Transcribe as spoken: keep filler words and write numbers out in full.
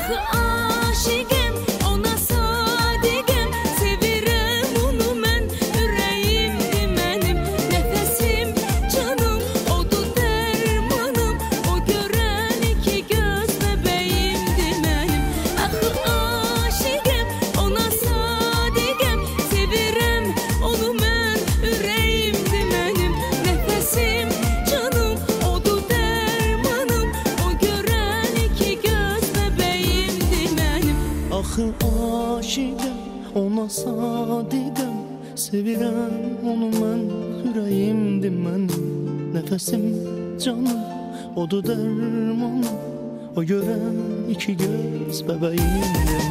Axı aşiqəm, ona sadiqəm, sevirəm onu mən, ürəyimdir mənim, nəfəsim, canım, odur dərmanım, o görən iki göz bəbəyimdir mənim. Axı aşiqəm, ona sadiqəm, sevirəm onu mən, ürəyimdir mənim, nəfəsim, canım, odur dərmanım, o görən iki göz bəbəyimdir mənim. Axı aşiqəm, ona sadiqəm, sevirəm onu mən, ürəyimdir mənim, nəfəsim, canım, odur dərmanım, o görən iki göz bəbəyimdir